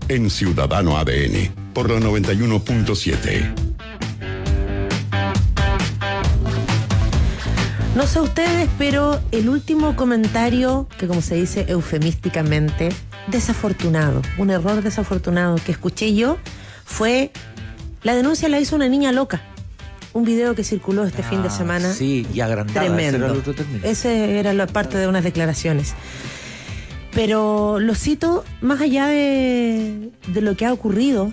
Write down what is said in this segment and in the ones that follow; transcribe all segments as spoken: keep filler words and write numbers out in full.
en Ciudadano A D N, por la noventa y uno punto siete. No sé ustedes, pero el último comentario, que como se dice eufemísticamente, desafortunado, un error desafortunado que escuché yo, fue: la denuncia la hizo una niña loca. Un video que circuló este ah, fin de semana. Sí, y agrandada. Tremendo. Ese era el otro término. Ese era la parte de unas declaraciones. Pero lo cito más allá de, de lo que ha ocurrido,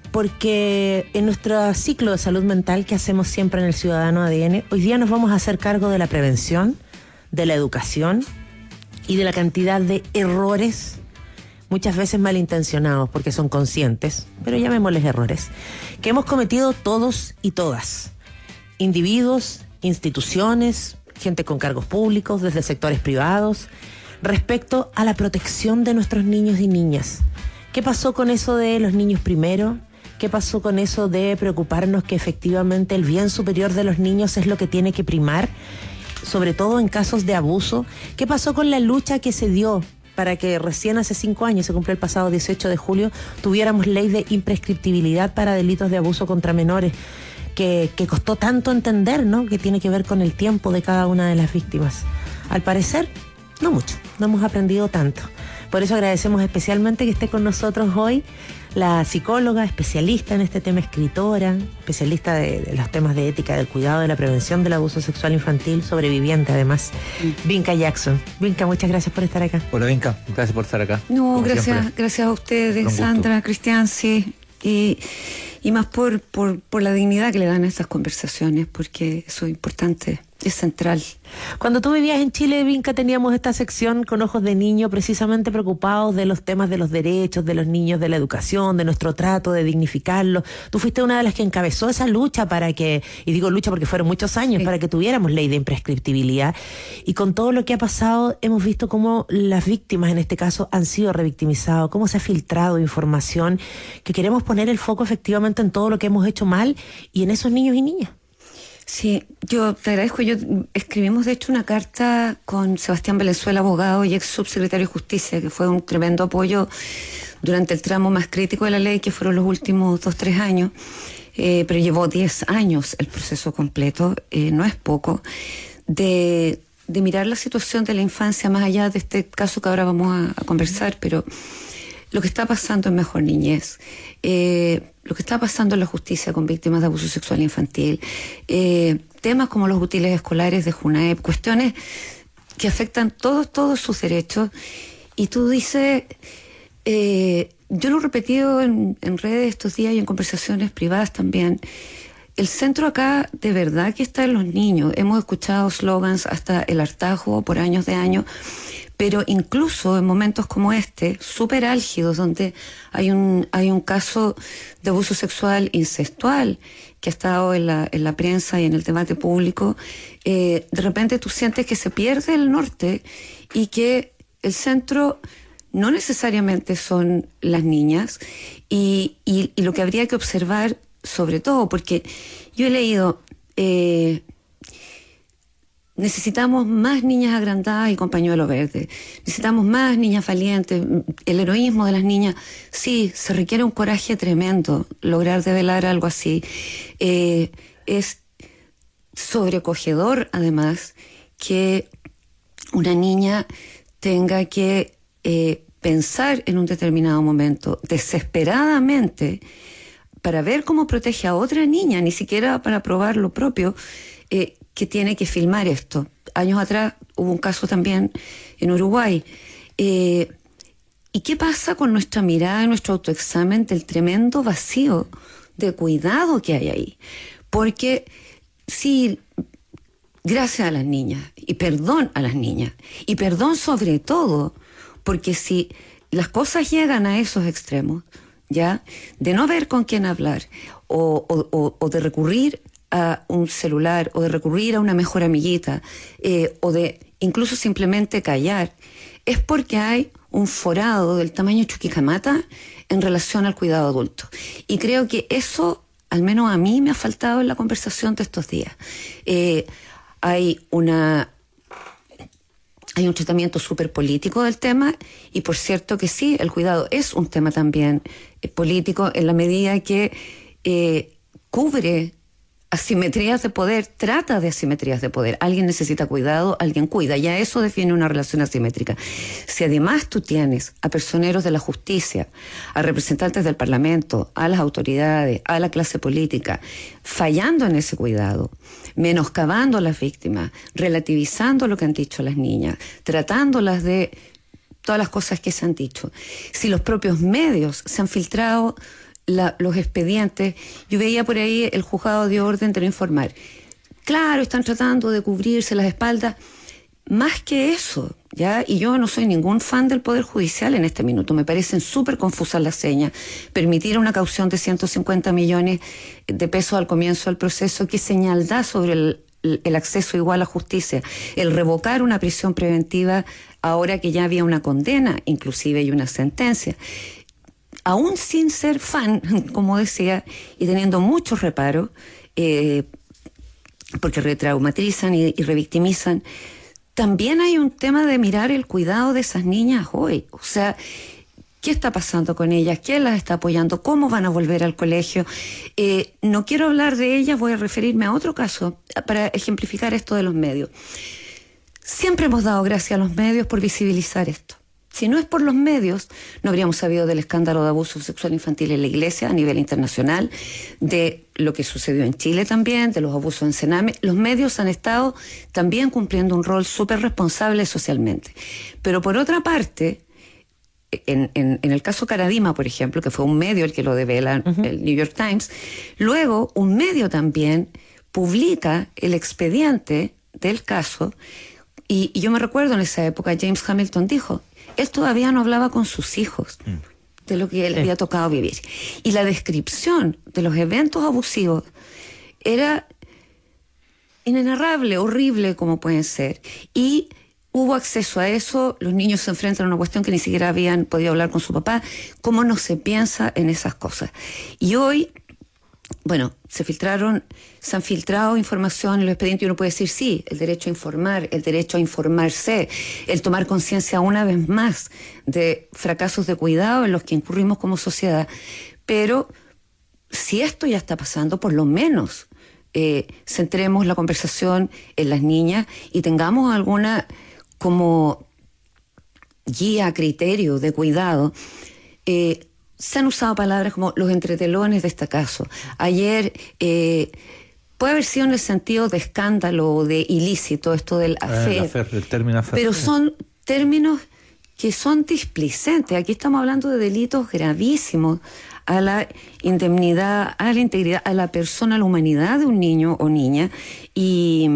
porque en nuestro ciclo de salud mental que hacemos siempre en el Ciudadano A D N, hoy día nos vamos a hacer cargo de la prevención, de la educación y de la cantidad de errores, muchas veces malintencionados porque son conscientes, pero llamémosles errores, que hemos cometido todos y todas. Individuos, instituciones, gente con cargos públicos, desde sectores privados, respecto a la protección de nuestros niños y niñas. ¿Qué pasó con eso de los niños primero? ¿Qué pasó con eso de preocuparnos que efectivamente el bien superior de los niños es lo que tiene que primar, sobre todo en casos de abuso? ¿Qué pasó con la lucha que se dio para que recién hace cinco años, se cumplió el pasado dieciocho de julio, tuviéramos ley de imprescriptibilidad para delitos de abuso contra menores? Que, que costó tanto entender, ¿no? Que tiene que ver con el tiempo de cada una de las víctimas. Al parecer, no mucho, no hemos aprendido tanto. Por eso agradecemos especialmente que esté con nosotros hoy la psicóloga, especialista en este tema, escritora, especialista de, de los temas de ética, del cuidado, de la prevención del abuso sexual infantil, sobreviviente además, mm. Vinca Jackson. Vinca, muchas gracias por estar acá. Hola Vinca, gracias por estar acá. No, gracias, gracias a ustedes, Sandra, Cristian, sí. Y, y más por, por, por la dignidad que le dan a estas conversaciones, porque eso es importante, es central. Cuando tú vivías en Chile, Vinca, teníamos esta sección con ojos de niño, precisamente preocupados de los temas de los derechos de los niños, de la educación, de nuestro trato, de dignificarlos. Tú fuiste una de las que encabezó esa lucha para que, y digo lucha porque fueron muchos años, sí, para que tuviéramos ley de imprescriptibilidad. Y con todo lo que ha pasado, hemos visto cómo las víctimas, en este caso, han sido revictimizadas, cómo se ha filtrado información, que queremos poner el foco efectivamente en todo lo que hemos hecho mal y en esos niños y niñas. Sí, yo te agradezco. Yo escribimos de hecho una carta con Sebastián Valenzuela, abogado y ex subsecretario de Justicia, que fue un tremendo apoyo durante el tramo más crítico de la ley, que fueron los últimos dos, tres años, eh, pero llevó diez años el proceso completo, eh, no es poco, de, de mirar la situación de la infancia más allá de este caso que ahora vamos a, a conversar, pero lo que está pasando en Mejor Niñez, eh, lo que está pasando en la justicia con víctimas de abuso sexual infantil, eh, temas como los útiles escolares de JUNAEP, cuestiones que afectan todos, todos sus derechos. Y tú dices, eh, yo lo he repetido en, en redes estos días y en conversaciones privadas también, el centro acá de verdad que está en los niños. Hemos escuchado slogans hasta el hartazgo por años de años, pero incluso en momentos como este, súper álgidos, donde hay un, hay un caso de abuso sexual incestual que ha estado en la, en la prensa y en el debate público, eh, de repente tú sientes que se pierde el norte y que el centro no necesariamente son las niñas, y, y, y lo que habría que observar sobre todo, porque yo he leído... Eh, necesitamos más niñas agrandadas y con pañuelo verde. Necesitamos más niñas valientes. El heroísmo de las niñas, sí, se requiere un coraje tremendo lograr develar algo así. Eh, es sobrecogedor, además, que una niña tenga que eh, pensar en un determinado momento desesperadamente para ver cómo protege a otra niña, ni siquiera para probar lo propio, eh, que tiene que filmar esto. Años atrás hubo un caso también en Uruguay. Eh, ¿Y qué pasa con nuestra mirada y nuestro autoexamen del tremendo vacío de cuidado que hay ahí? Porque sí, gracias a las niñas, y perdón a las niñas, y perdón sobre todo, porque si las cosas llegan a esos extremos, ya, de no ver con quién hablar, o, o, o, o de recurrir a un celular, o de recurrir a una mejor amiguita, eh, o de incluso simplemente callar, es porque hay un forado del tamaño Chuquicamata en relación al cuidado adulto. Y creo que eso, al menos a mí, me ha faltado en la conversación de estos días. Eh, hay una hay un tratamiento súper político del tema, y por cierto que sí, el cuidado es un tema también eh, político en la medida que eh, cubre asimetrías de poder, trata de asimetrías de poder. Alguien necesita cuidado, alguien cuida. Ya eso define una relación asimétrica. Si además tú tienes a personeros de la justicia, a representantes del Parlamento, a las autoridades, a la clase política, fallando en ese cuidado, menoscabando a las víctimas, relativizando lo que han dicho las niñas, tratándolas de todas las cosas que se han dicho. Si los propios medios se han filtrado La, los expedientes, yo veía por ahí el juzgado dio orden de no informar. Claro, están tratando de cubrirse las espaldas. Más que eso, ¿ya? Y yo no soy ningún fan del Poder Judicial en este minuto. Me parecen súper confusas las señas. Permitir una caución de ciento cincuenta millones de pesos al comienzo del proceso, ¿qué señal da sobre el, el acceso igual a justicia? El revocar una prisión preventiva ahora que ya había una condena, inclusive, y una sentencia. Aún sin ser fan, como decía, y teniendo muchos reparos, eh, porque retraumatizan y, y revictimizan, también hay un tema de mirar el cuidado de esas niñas hoy. O sea, ¿qué está pasando con ellas? ¿Quién las está apoyando? ¿Cómo van a volver al colegio? Eh, no quiero hablar de ellas, voy a referirme a otro caso para ejemplificar esto de los medios. Siempre hemos dado gracias a los medios por visibilizar esto. Si no es por los medios, no habríamos sabido del escándalo de abuso sexual infantil en la Iglesia a nivel internacional, de lo que sucedió en Chile también, de los abusos en Sename. Los medios han estado también cumpliendo un rol súper responsable socialmente. Pero por otra parte, en, en, en el caso Caradima, por ejemplo, que fue un medio el que lo devela, uh-huh. el New York Times, luego un medio también publica el expediente del caso, y, y yo me recuerdo en esa época, James Hamilton dijo, él todavía no hablaba con sus hijos de lo que él sí. había tocado vivir. Y la descripción de los eventos abusivos era inenarrable, horrible como pueden ser. Y hubo acceso a eso, los niños se enfrentan a una cuestión que ni siquiera habían podido hablar con su papá. ¿Cómo no se piensa en esas cosas? Y hoy, bueno, se filtraron, se han filtrado información en los expedientes y uno puede decir sí, el derecho a informar, el derecho a informarse, el tomar conciencia una vez más de fracasos de cuidado en los que incurrimos como sociedad. Pero si esto ya está pasando, por lo menos eh, centremos la conversación en las niñas y tengamos alguna como guía, criterio de cuidado. Eh, Se han usado palabras como los entretelones de este caso. Ayer eh, puede haber sido en el sentido de escándalo o de ilícito esto del affair, eh, affair, el término affair. Pero son términos que son displicentes. Aquí estamos hablando de delitos gravísimos a la indemnidad, a la integridad, a la persona, a la humanidad de un niño o niña. Y,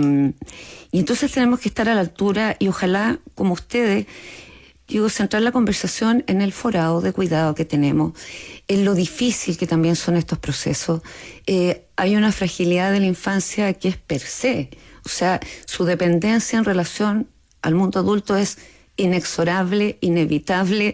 y entonces tenemos que estar a la altura y ojalá, como ustedes, digo, centrar la conversación en el forado de cuidado que tenemos, en lo difícil que también son estos procesos. Eh, hay una fragilidad de la infancia que es per se, o sea, su dependencia en relación al mundo adulto es inexorable, inevitable,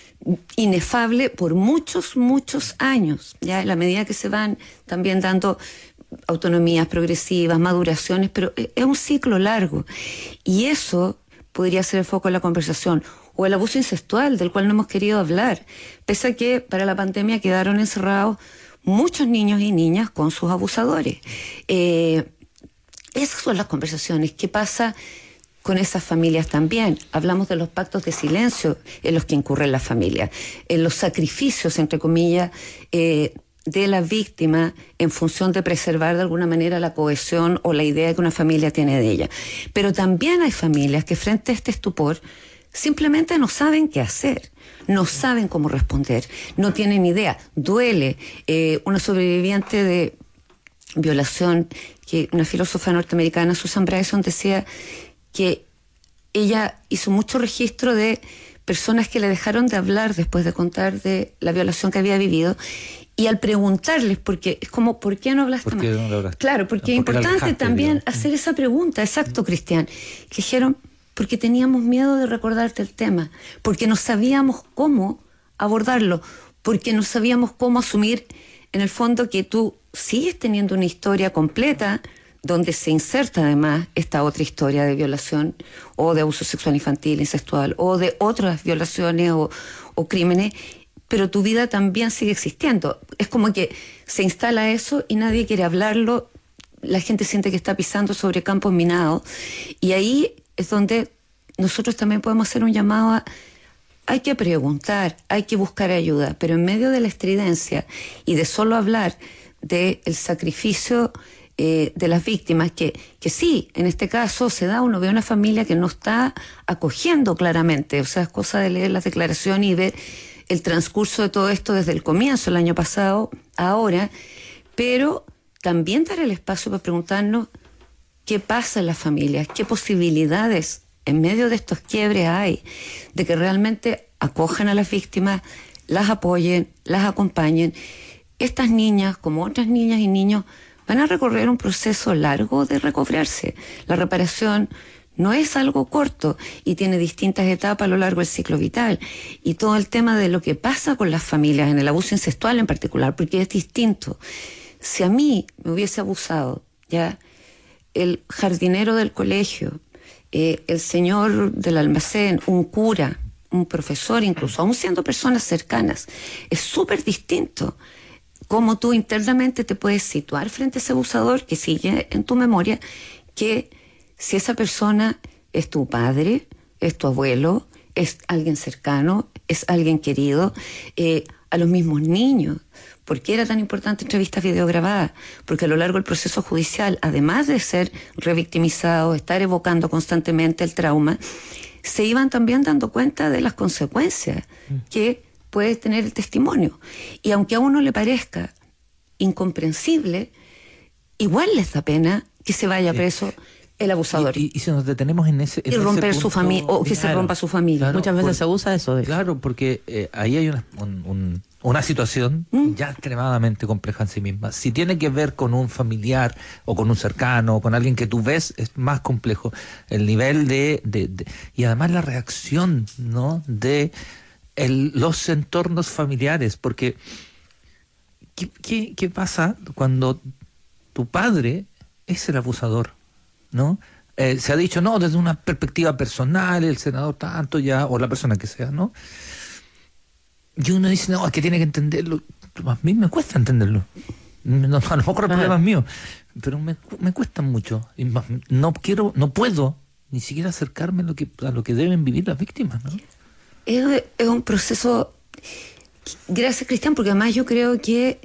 inefable por muchos, muchos años, ya en la medida que se van también dando autonomías progresivas, maduraciones, pero es un ciclo largo. Y eso podría ser el foco de la conversación. O el abuso incestual, del cual no hemos querido hablar, pese a que para la pandemia quedaron encerrados muchos niños y niñas con sus abusadores. Eh, esas son las conversaciones. ¿Qué pasa con esas familias también? Hablamos de los pactos de silencio en los que incurren las familias, en los sacrificios, entre comillas, eh, de la víctima en función de preservar de alguna manera la cohesión o la idea que una familia tiene de ella. Pero también hay familias que frente a este estupor simplemente no saben qué hacer, no saben cómo responder, no tienen idea. Duele. Eh, una sobreviviente de violación, que una filósofa norteamericana, Susan Bryson, decía que ella hizo mucho registro de personas que le dejaron de hablar después de contar de la violación que había vivido. Y al preguntarles, porque es como, ¿por qué no hablaste ¿Por más? qué no hablaste? Claro, porque es importante dejaste, también digo. hacer esa pregunta. Exacto, Cristian. Que dijeron, porque teníamos miedo de recordarte el tema, porque no sabíamos cómo abordarlo, porque no sabíamos cómo asumir, en el fondo, que tú sigues teniendo una historia completa donde se inserta además esta otra historia de violación o de abuso sexual infantil, incestual, o de otras violaciones o, o crímenes, pero tu vida también sigue existiendo. Es como que se instala eso y nadie quiere hablarlo, la gente siente que está pisando sobre campos minados, y ahí es donde nosotros también podemos hacer un llamado a hay que preguntar, hay que buscar ayuda, pero en medio de la estridencia y de solo hablar del sacrificio eh, de las víctimas, que, que sí, en este caso se da, uno ve una familia que no está acogiendo claramente, o sea, es cosa de leer las declaraciones y ver el transcurso de todo esto desde el comienzo, el año pasado, ahora, pero también dar el espacio para preguntarnos qué pasa en las familias, qué posibilidades en medio de estos quiebres hay de que realmente acojan a las víctimas, las apoyen, las acompañen. Estas niñas, como otras niñas y niños, van a recorrer un proceso largo de recobrarse. La reparación no es algo corto y tiene distintas etapas a lo largo del ciclo vital. Y todo el tema de lo que pasa con las familias, en el abuso incestual en particular, porque es distinto. Si a mí me hubiese abusado, ya, el jardinero del colegio, eh, el señor del almacén, un cura, un profesor incluso, aún siendo personas cercanas, es súper distinto cómo tú internamente te puedes situar frente a ese abusador que sigue en tu memoria, que si esa persona es tu padre, es tu abuelo, es alguien cercano, es alguien querido, eh, a los mismos niños. ¿Por qué era tan importante entrevistas videograbadas? Porque a lo largo del proceso judicial, además de ser revictimizados, estar evocando constantemente el trauma, se iban también dando cuenta de las consecuencias que puede tener el testimonio. Y aunque a uno le parezca incomprensible, igual les da pena que se vaya preso el abusador. Y, y, y si nos detenemos en ese en y romper ese su punto, familia, o que claro, se rompa su familia. Claro, Muchas veces por, se usa eso. De claro, porque eh, ahí hay una, un, un, una situación ¿Mm? ya extremadamente compleja en sí misma. Si tiene que ver con un familiar o con un cercano o con alguien que tú ves, es más complejo. El nivel de... de, de y además la reacción, ¿no?, de el, los entornos familiares. Porque ¿qué, qué, ¿qué pasa cuando tu padre es el abusador? ¿No? Eh, se ha dicho, no, desde una perspectiva personal, el senador tanto ya, o la persona que sea, ¿no? Y uno dice, no, es que tiene que entenderlo. A mí me cuesta entenderlo. No, a lo mejor el problema es mío, pero me, me cuesta mucho. Y no quiero, no puedo ni siquiera acercarme a lo que, a lo que deben vivir las víctimas, ¿no? Es, es un proceso... Gracias, Cristian, porque además yo creo que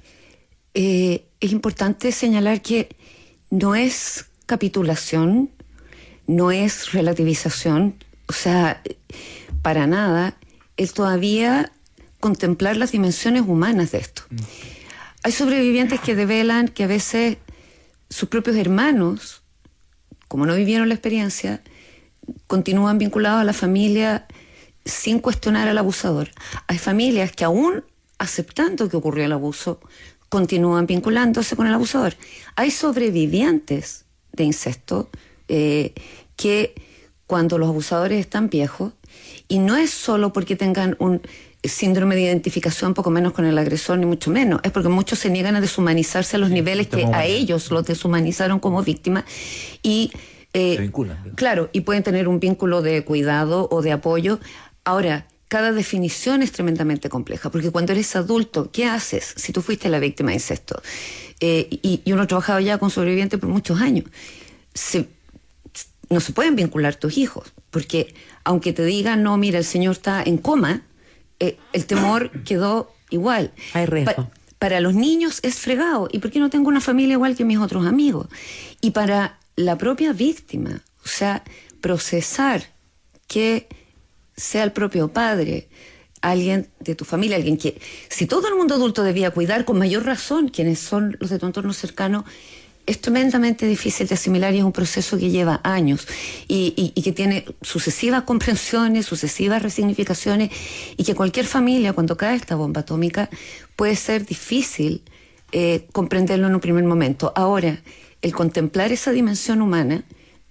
eh, es importante señalar que no es capitulación, no es relativización, o sea, para nada, es todavía contemplar las dimensiones humanas de esto. Mm. Hay sobrevivientes que develan que a veces sus propios hermanos, como no vivieron la experiencia, continúan vinculados a la familia sin cuestionar al abusador. Hay familias que aún aceptando que ocurrió el abuso, continúan vinculándose con el abusador. Hay sobrevivientes de incesto eh, que cuando los abusadores están viejos, y no es solo porque tengan un síndrome de identificación poco menos con el agresor, ni mucho menos, es porque muchos se niegan a deshumanizarse a los sí, niveles que a ellos los deshumanizaron como víctimas y eh, se vinculan, ¿no? Claro, y pueden tener un vínculo de cuidado o de apoyo. Ahora, cada definición es tremendamente compleja, porque cuando eres adulto, ¿qué haces si tú fuiste la víctima de incesto? Eh, y, y uno ha trabajado ya con sobrevivientes por muchos años. Se, no se pueden vincular tus hijos, porque aunque te digan, no, mira, el señor está en coma, eh, el temor quedó igual. Hay riesgo. Pa- para los niños es fregado. ¿Y por qué no tengo una familia igual que mis otros amigos? Y para la propia víctima, o sea, procesar que sea el propio padre, alguien de tu familia, alguien que, si todo el mundo adulto debía cuidar con mayor razón quienes son los de tu entorno cercano, es tremendamente difícil de asimilar y es un proceso que lleva años y, y, y que tiene sucesivas comprensiones, sucesivas resignificaciones, y que cualquier familia, cuando cae esta bomba atómica, puede ser difícil eh, comprenderlo en un primer momento. Ahora, el contemplar esa dimensión humana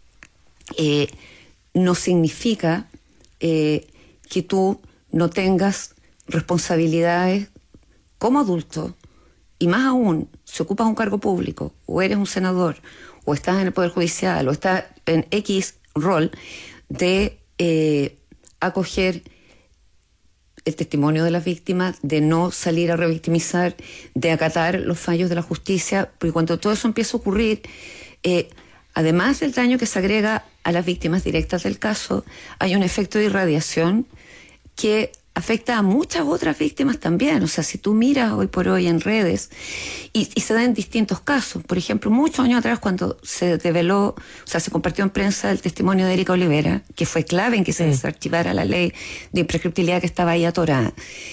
eh, no significa Eh, que tú no tengas responsabilidades como adulto, y más aún, si ocupas un cargo público, o eres un senador, o estás en el Poder Judicial, o estás en X rol de eh, acoger el testimonio de las víctimas, de no salir a revictimizar, de acatar los fallos de la justicia, porque cuando todo eso empieza a ocurrir, eh, además del daño que se agrega a las víctimas directas del caso, hay un efecto de irradiación que afecta a muchas otras víctimas también. O sea, si tú miras hoy por hoy en redes, y, y se da en distintos casos. Por ejemplo, muchos años atrás, cuando se develó, o sea, se compartió en prensa el testimonio de Erika Olivera, que fue clave en que se sí. desarchivara la ley de imprescriptibilidad que estaba ahí atorada.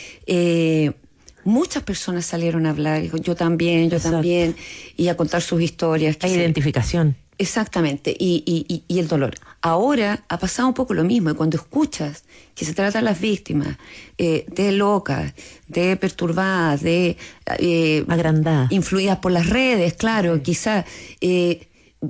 Eh, muchas personas salieron a hablar, dijo, yo también, yo Exacto. también, y a contar sus historias. Hay identificación. Exactamente, y, y, y el dolor. Ahora ha pasado un poco lo mismo, y cuando escuchas que se trata a las víctimas eh, de locas, de perturbadas, de eh, agrandadas, influidas por las redes, claro, sí. quizás eh,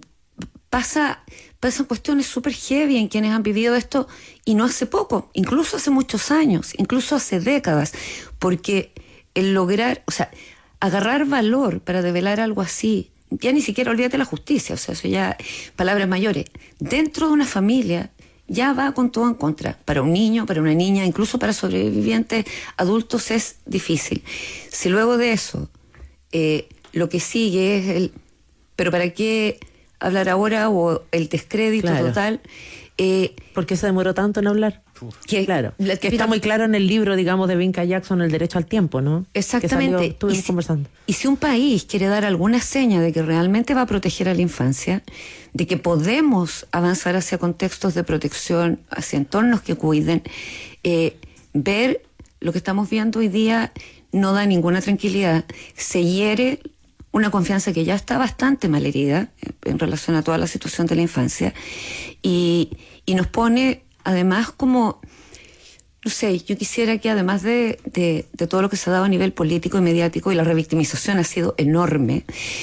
pasa, pasan cuestiones súper heavy en quienes han vivido esto, y no hace poco, incluso hace muchos años, incluso hace décadas, porque el lograr, o sea, agarrar valor para develar algo así, ya ni siquiera olvídate la justicia, o sea, eso ya, palabras mayores, dentro de una familia ya va con todo en contra. Para un niño, para una niña, incluso para sobrevivientes adultos es difícil. Si luego de eso eh, lo que sigue es el, pero ¿para qué hablar ahora? O el descrédito claro. total. Eh, ¿Por qué se demoró tanto en hablar? Que, claro, la, que está muy claro en el libro, digamos, de Vinca Jackson, El derecho al tiempo, ¿no? Exactamente. Que salió, y, si, conversando. y si un país quiere dar alguna seña de que realmente va a proteger a la infancia, de que podemos avanzar hacia contextos de protección, hacia entornos que cuiden, eh, ver lo que estamos viendo hoy día no da ninguna tranquilidad, se hiere una confianza que ya está bastante malherida en relación a toda la situación de la infancia, y, y nos pone además como, no sé, yo quisiera que además de, de, de todo lo que se ha dado a nivel político y mediático, y la revictimización ha sido enorme,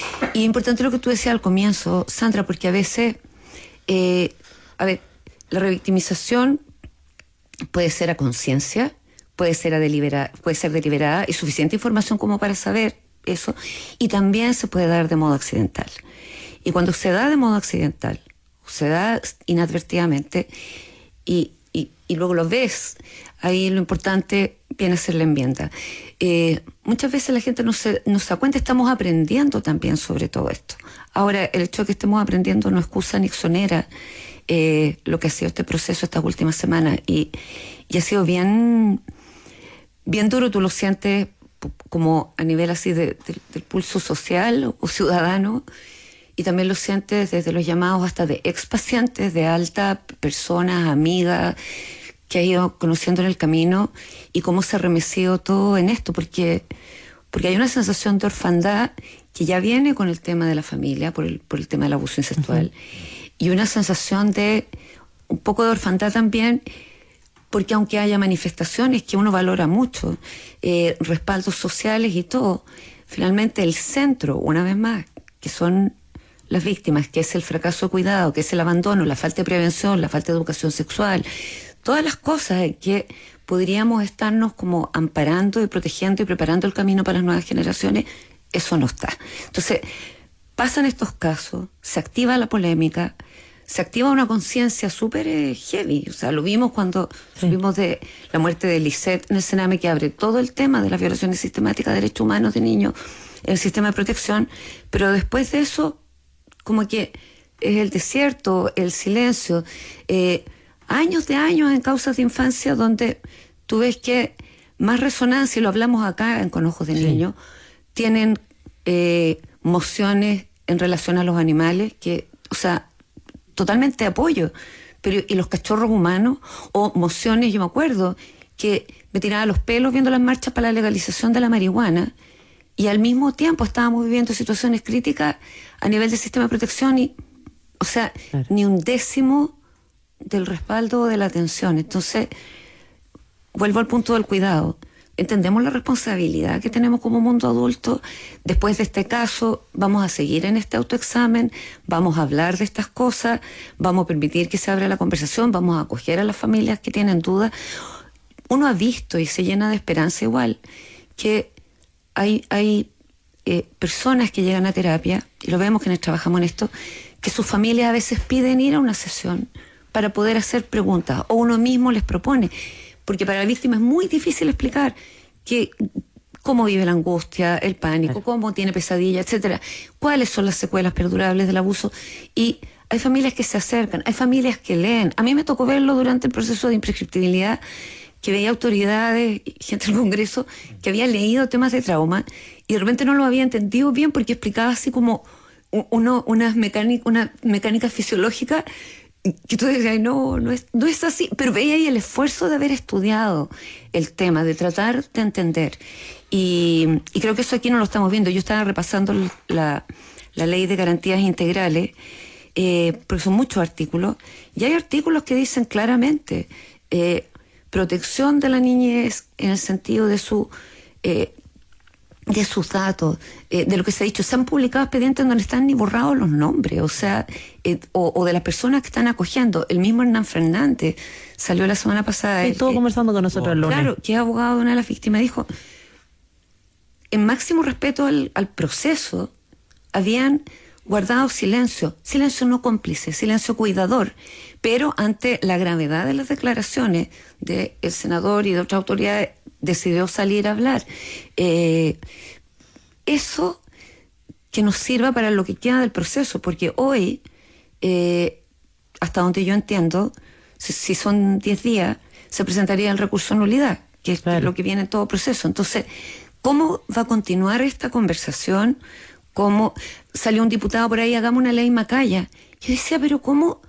y importante lo que tú decías al comienzo, Sandra, porque a veces, eh, a ver, la revictimización puede ser a conciencia, puede ser a delibera, puede ser deliberada, y suficiente información como para saber eso, y también se puede dar de modo accidental. Y cuando se da de modo accidental, se da inadvertidamente, Y, y, y luego lo ves, ahí lo importante viene a ser la enmienda. Eh, muchas veces la gente no se, no se da cuenta, estamos aprendiendo también sobre todo esto. Ahora, el hecho de que estemos aprendiendo no excusa ni exonera eh, lo que ha sido este proceso estas últimas semanas, y, y ha sido bien, bien duro. Tú lo sientes como a nivel así de, de, del pulso social o, o ciudadano, y también lo sientes desde los llamados hasta de expacientes, de alta, personas, amigas, que ha ido conociendo en el camino, y cómo se ha remecido todo en esto, porque, porque hay una sensación de orfandad que ya viene con el tema de la familia, por el, por el tema del abuso incestual, uh-huh. y una sensación de un poco de orfandad también, porque aunque haya manifestaciones que uno valora mucho, eh, respaldos sociales y todo, finalmente el centro, una vez más, que son las víctimas, que es el fracaso de cuidado, que es el abandono, la falta de prevención, la falta de educación sexual, todas las cosas en que podríamos estarnos como amparando y protegiendo y preparando el camino para las nuevas generaciones, eso no está. Entonces, pasan estos casos, se activa la polémica, se activa una conciencia súper eh, heavy. O sea, lo vimos cuando sí. supimos de la muerte de Lisette en el Sename, que abre todo el tema de las violaciones sistemáticas de derechos humanos de niños en el sistema de protección, pero después de eso, como que es el desierto, el silencio, eh, años de años en causas de infancia donde tú ves que más resonancia, y lo hablamos acá en Con Ojos de sí. Niño, tienen eh, mociones en relación a los animales, que, o sea, totalmente de apoyo, pero y los cachorros humanos, o mociones, yo me acuerdo, que me tiraba los pelos viendo las marchas para la legalización de la marihuana, y al mismo tiempo estábamos viviendo situaciones críticas a nivel del sistema de protección, y, o sea, claro. ni un décimo del respaldo o de la atención. Entonces, vuelvo al punto del cuidado. Entendemos la responsabilidad que tenemos como mundo adulto. Después de este caso, vamos a seguir en este autoexamen, vamos a hablar de estas cosas, vamos a permitir que se abra la conversación, vamos a acoger a las familias que tienen dudas. Uno ha visto, y se llena de esperanza igual, que hay, hay eh, personas que llegan a terapia, y lo vemos quienes trabajamos en esto, que sus familias a veces piden ir a una sesión para poder hacer preguntas, o uno mismo les propone, porque para la víctima es muy difícil explicar que, cómo vive la angustia, el pánico, cómo tiene pesadillas, etcétera, cuáles son las secuelas perdurables del abuso. Y hay familias que se acercan, hay familias que leen. A mí me tocó verlo durante el proceso de imprescriptibilidad, que veía autoridades, gente del Congreso, que habían leído temas de trauma y de repente no lo había entendido bien porque explicaba así como uno, unas mecánica, una mecánica fisiológica que tú decías, no, no es, no es así, pero veía ahí el esfuerzo de haber estudiado el tema, de tratar de entender. Y, y creo que eso aquí no lo estamos viendo. Yo estaba repasando la, la ley de garantías integrales, eh, porque son muchos artículos, y hay artículos que dicen claramente eh, protección de la niñez en el sentido de su... Eh, de sus datos, eh, de lo que se ha dicho. Se han publicado expedientes donde están ni borrados los nombres, o sea, eh, o, o de las personas que están acogiendo. El mismo Hernán Fernández salió la semana pasada. Estuvo eh, conversando con nosotros oh, el lunes. Claro, que es abogado de una de las víctimas, dijo, en máximo respeto al, al proceso, habían guardado silencio, silencio no cómplice, silencio cuidador, pero ante la gravedad de las declaraciones del senador y de otras autoridades, decidió salir a hablar. Eh, eso que nos sirva para lo que queda del proceso, porque hoy, eh, hasta donde yo entiendo, si, si son diez días, se presentaría el recurso de nulidad, que es claro. Lo que viene en todo proceso. Entonces, ¿cómo va a continuar esta conversación? ¿Cómo salió un diputado por ahí, hagamos una ley Macaya? Yo decía, pero ¿cómo?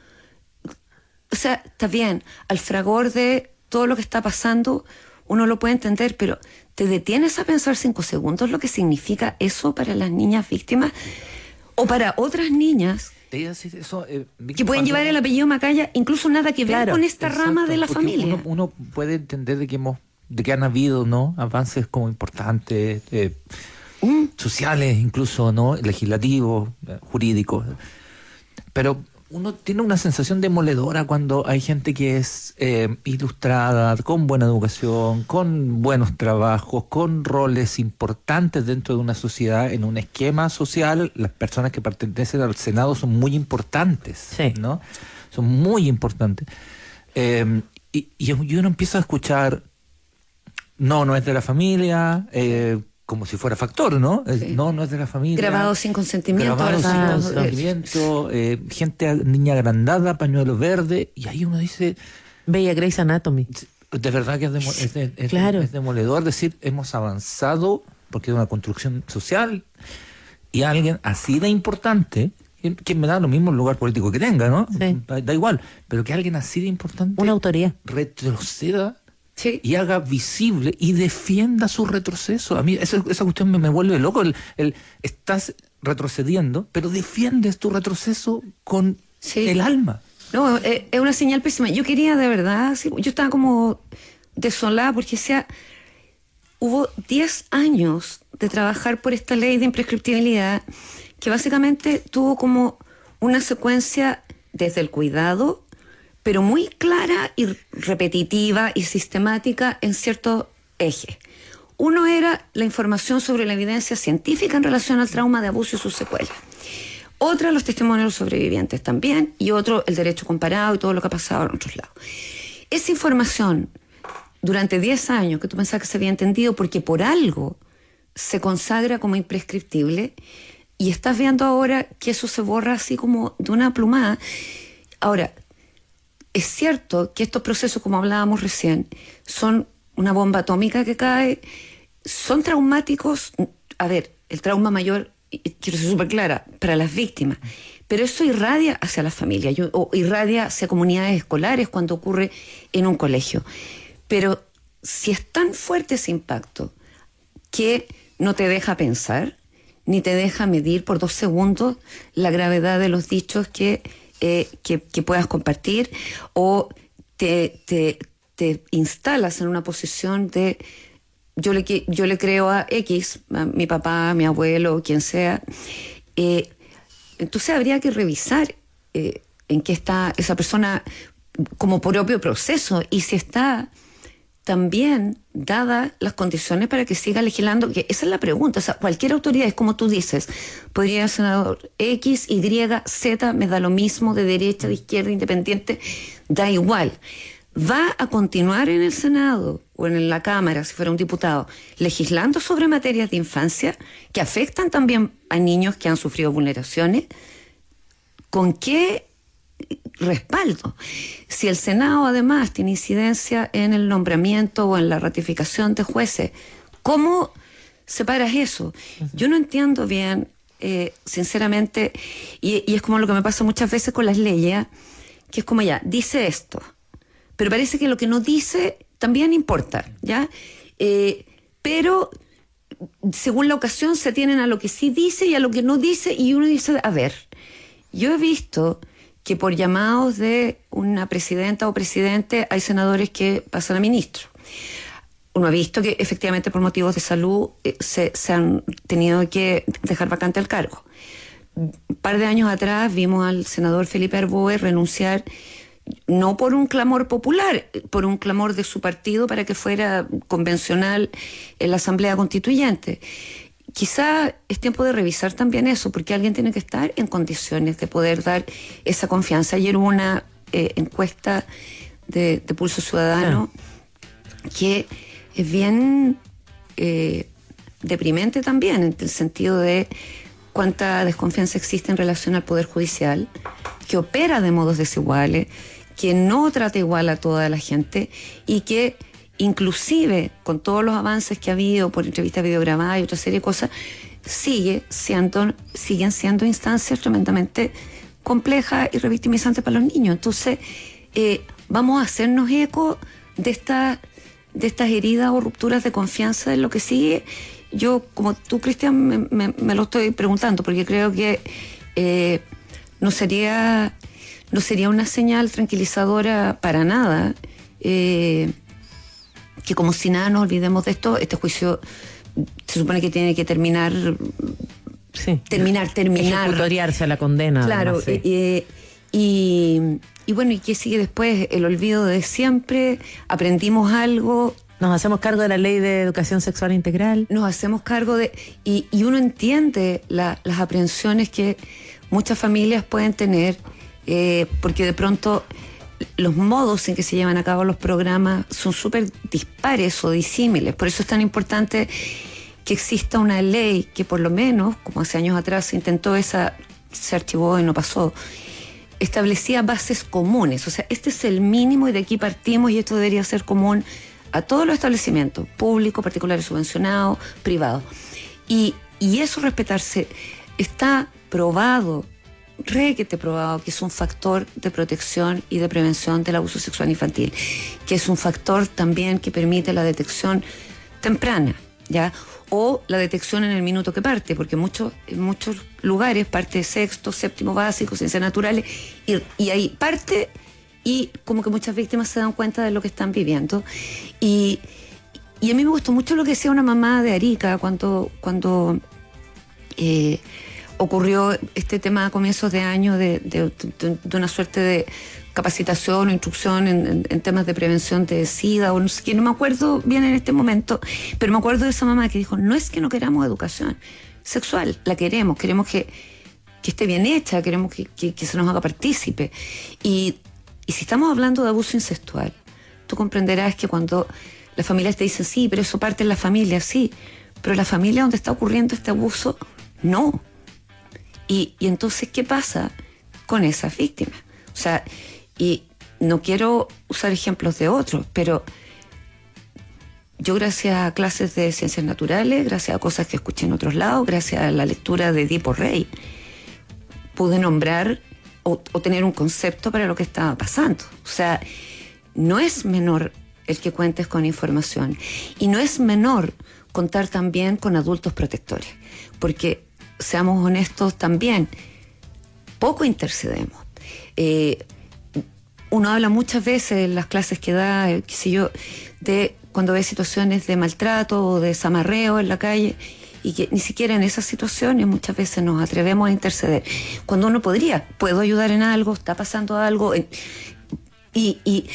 O sea, está bien, al fragor de todo lo que está pasando, uno lo puede entender, pero ¿te detienes a pensar cinco segundos lo que significa eso para las niñas víctimas? O para otras niñas eso, eh, que pueden llevar el apellido Macaya, incluso nada que ver claro, con esta exacto, rama de la familia. Uno, uno puede entender de que hemos, de que han habido, ¿no?, avances como importantes, eh, mm. sociales, incluso, ¿no?, legislativos, eh, jurídicos. Pero uno tiene una sensación demoledora cuando hay gente que es eh, ilustrada, con buena educación, con buenos trabajos, con roles importantes dentro de una sociedad, en un esquema social. Las personas que pertenecen al Senado son muy importantes, sí. ¿no? Son muy importantes. Eh, y, y uno empieza a escuchar, no, no es de la familia, eh, como si fuera factor, ¿no? Sí. No, no es de la familia. Grabado sin consentimiento. Grabado sin ah, consentimiento, eh, gente, niña agrandada, pañuelo verde, y ahí uno dice... Veía Grey's Anatomy. De verdad que es, demo, es, de, es, claro. es demoledor decir, hemos avanzado, porque es una construcción social, y alguien así de importante, que me da lo mismo el lugar político que tenga, ¿no? Sí. Da, da igual, pero que alguien así de importante... Una autoría. Retroceda... Sí. Y haga visible y defienda su retroceso. A mí esa, esa cuestión me, me vuelve loco. El, el estás retrocediendo, pero defiendes tu retroceso con sí. el alma. No, es, es una señal pésima. Yo quería de verdad, sí, yo estaba como desolada porque sea, hubo diez años de trabajar por esta ley de imprescriptibilidad que básicamente tuvo como una secuencia desde el cuidado, pero muy clara y repetitiva y sistemática en ciertos ejes. Uno era la información sobre la evidencia científica en relación al trauma de abuso y sus secuelas. Otra, los testimonios de los sobrevivientes también, y otro, el derecho comparado y todo lo que ha pasado en otros lados. Esa información, durante diez años, que tú pensabas que se había entendido porque por algo se consagra como imprescriptible, y estás viendo ahora que eso se borra así como de una plumada. Ahora, es cierto que estos procesos, como hablábamos recién, son una bomba atómica que cae, son traumáticos. A ver, el trauma mayor, quiero ser súper clara, para las víctimas, pero eso irradia hacia la familia, yo, o irradia hacia comunidades escolares cuando ocurre en un colegio. Pero si es tan fuerte ese impacto que no te deja pensar, ni te deja medir por dos segundos la gravedad de los dichos que... Eh, que, que puedas compartir, o te, te, te instalas en una posición de yo le, yo le creo a X, a mi papá, a mi abuelo, quien sea, eh, entonces habría que revisar eh, en qué está esa persona como propio proceso, y si está también dadas las condiciones para que siga legislando, que esa es la pregunta, o sea, cualquier autoridad, es como tú dices, podría ser senador X, Y, Z, me da lo mismo, de derecha, de izquierda, independiente, da igual. Va a continuar en el Senado o en la Cámara, si fuera un diputado, legislando sobre materias de infancia que afectan también a niños que han sufrido vulneraciones. ¿Con qué respaldo? Si el Senado además tiene incidencia en el nombramiento o en la ratificación de jueces, ¿cómo separas eso? Yo no entiendo bien, eh, sinceramente, y, y es como lo que me pasa muchas veces con las leyes, que es como ya, dice esto, pero parece que lo que no dice también importa, ¿ya? Eh, pero según la ocasión se atienen a lo que sí dice y a lo que no dice, y uno dice, a ver, yo he visto que por llamados de una presidenta o presidente hay senadores que pasan a ministro. Uno ha visto que efectivamente por motivos de salud eh, se, se han tenido que dejar vacante el cargo. Un par de años atrás vimos al senador Felipe Arboe renunciar, no por un clamor popular, por un clamor de su partido para que fuera convencional en la Asamblea Constituyente. Quizá es tiempo de revisar también eso, porque alguien tiene que estar en condiciones de poder dar esa confianza. Ayer hubo una eh, encuesta de, de Pulso Ciudadano sí. que es bien eh, deprimente también, en el sentido de cuánta desconfianza existe en relación al Poder Judicial, que opera de modos desiguales, que no trata igual a toda la gente y que inclusive con todos los avances que ha habido por entrevistas videograbadas y otra serie de cosas, sigue siendo, siguen siendo instancias tremendamente complejas y revictimizantes para los niños. Entonces, eh, vamos a hacernos eco de, esta, de estas heridas o rupturas de confianza en lo que sigue. Yo, como tú, Cristian, me, me, me lo estoy preguntando, porque creo que eh, no sería, no sería una señal tranquilizadora para nada, eh, que como si nada nos olvidemos de esto. Este juicio se supone que tiene que terminar, sí. terminar, terminar. Ejecutoriarse a la condena. Claro, además, sí. eh, y, y bueno, ¿y qué sigue después? El olvido de siempre, aprendimos algo. Nos hacemos cargo de la ley de educación sexual integral. Nos hacemos cargo de... Y, y uno entiende la, las aprehensiones que muchas familias pueden tener, eh, porque de pronto los modos en que se llevan a cabo los programas son súper dispares o disímiles. Por eso es tan importante que exista una ley que por lo menos, como hace años atrás se intentó, esa se archivó y no pasó, establecía bases comunes. O sea, este es el mínimo y de aquí partimos, y esto debería ser común a todos los establecimientos, públicos, particulares subvencionados, privados. Y, y eso respetarse está probado, requete probado, que es un factor de protección y de prevención del abuso sexual infantil, que es un factor también que permite la detección temprana, ¿ya? O la detección en el minuto que parte, porque muchos, en muchos lugares parte sexto, séptimo básico, ciencias naturales, y, y ahí parte... y como que muchas víctimas se dan cuenta de lo que están viviendo. Y, y a mí me gustó mucho lo que decía una mamá de Arica cuando, cuando eh, ocurrió este tema a comienzos de año de, de, de, de una suerte de capacitación o instrucción en, en, en temas de prevención de SIDA, o no sé qué, no me acuerdo bien en este momento, pero me acuerdo de esa mamá que dijo, no es que no queramos educación sexual, la queremos, queremos que, que esté bien hecha, queremos que, que, que se nos haga partícipe. Y Y si estamos hablando de abuso incestual, tú comprenderás que cuando las familias te dicen, sí, pero eso parte en la familia, sí, pero la familia donde está ocurriendo este abuso, no. Y, y entonces, ¿qué pasa con esas víctimas? O sea, y no quiero usar ejemplos de otros, pero yo, gracias a clases de ciencias naturales, gracias a cosas que escuché en otros lados, gracias a la lectura de Edipo Rey, pude nombrar O, o tener un concepto para lo que estaba pasando. O sea, no es menor el que cuentes con información, y no es menor contar también con adultos protectores, porque, seamos honestos también, poco intercedemos. Eh, uno habla muchas veces en las clases que da, qué sé yo, de cuando ve situaciones de maltrato o de zamarreo en la calle, y que ni siquiera en esas situaciones muchas veces nos atrevemos a interceder, cuando uno podría, puedo ayudar en algo, está pasando algo, y, y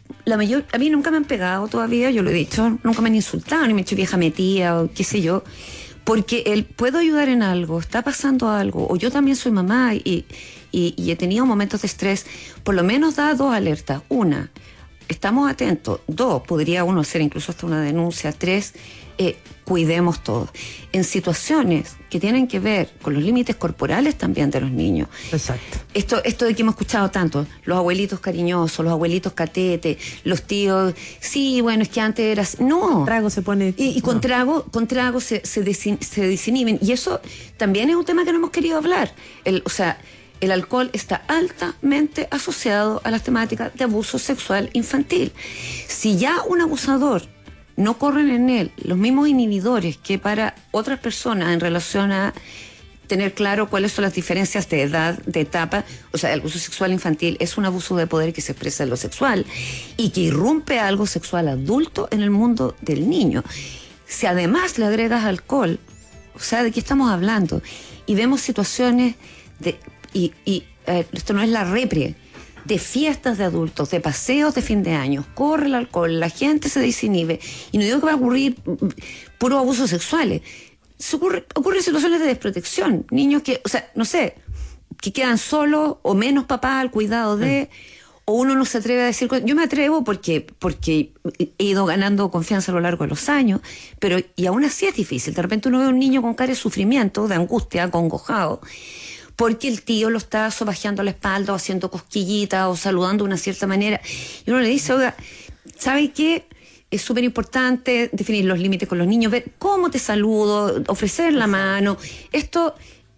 la mayor, a mí nunca me han pegado todavía, yo lo he dicho, nunca me han insultado, ni me han dicho vieja metida o qué sé yo, porque el puedo ayudar en algo, está pasando algo, o yo también soy mamá y, y, y he tenido momentos de estrés, por lo menos da dos alertas. Una, estamos atentos. Dos, podría uno hacer incluso hasta una denuncia. Tres, eh, cuidemos todos. En situaciones que tienen que ver con los límites corporales también de los niños. Exacto. Esto, esto de que hemos escuchado tanto, los abuelitos cariñosos, los abuelitos catete, los tíos, sí, bueno, es que antes era así. No. Con trago se pone... Y, y con no. trago, con trago se, se, desin, se desinhiben. Y eso también es un tema que no hemos querido hablar. El, o sea, el alcohol está altamente asociado a las temáticas de abuso sexual infantil. Si ya un abusador no corren en él los mismos inhibidores que para otras personas en relación a tener claro cuáles son las diferencias de edad, de etapa, o sea, el abuso sexual infantil es un abuso de poder que se expresa en lo sexual y que irrumpe algo sexual adulto en el mundo del niño. Si además le agregas alcohol, o sea, ¿de qué estamos hablando? Y vemos situaciones de... y, y eh, esto no es la repre, de fiestas de adultos, de paseos de fin de año, corre el alcohol, la gente se desinhibe, y no digo que va a ocurrir puros abusos sexuales, se ocurre, ocurren situaciones de desprotección, niños que, o sea, no sé, que quedan solos o menos papá al cuidado de, mm. o uno no se atreve a decir cosas. Yo me atrevo porque, porque he ido ganando confianza a lo largo de los años, pero y aún así es difícil, de repente uno ve a un niño con cara de sufrimiento, de angustia, acongojado, porque el tío lo está sobajeando la espalda o haciendo cosquillitas o saludando de una cierta manera. Y uno le dice, oiga, ¿sabe qué? Es súper importante definir los límites con los niños, ver cómo te saludo, ofrecer la mano. Esto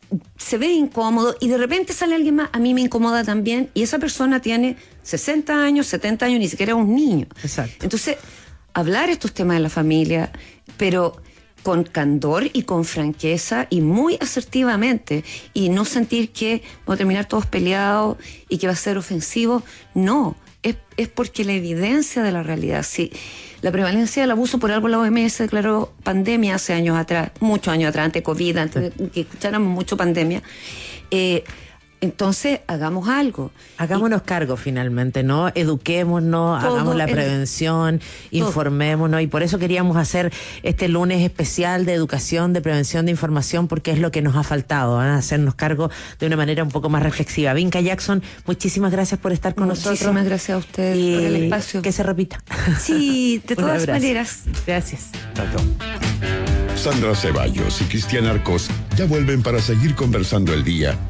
se ve incómodo y de repente sale alguien más, a mí me incomoda también, y esa persona tiene sesenta años, setenta años, ni siquiera un niño. Exacto. Entonces, hablar estos temas de la familia, pero con candor y con franqueza y muy asertivamente, y no sentir que vamos a terminar todos peleados y que va a ser ofensivo. No, es, es porque la evidencia de la realidad, sí, la prevalencia del abuso, por algo la O M S declaró pandemia hace años atrás, muchos años atrás, antes de COVID, antes de que escucháramos mucho pandemia. Eh, Entonces, hagamos algo. Hagámonos y, cargo finalmente, ¿no? Eduquémonos, hagamos la prevención, el, informémonos. Y por eso queríamos hacer este lunes especial de educación, de prevención, de información, porque es lo que nos ha faltado, ¿eh? Hacernos cargo de una manera un poco más reflexiva. Vinca Jackson, muchísimas gracias por estar con muchísimas nosotros. Muchísimas gracias a ustedes y por el espacio. Que se repita. Sí, de todas maneras. Gracias. Sandra Ceballos y Cristian Arcos ya vuelven para seguir conversando el día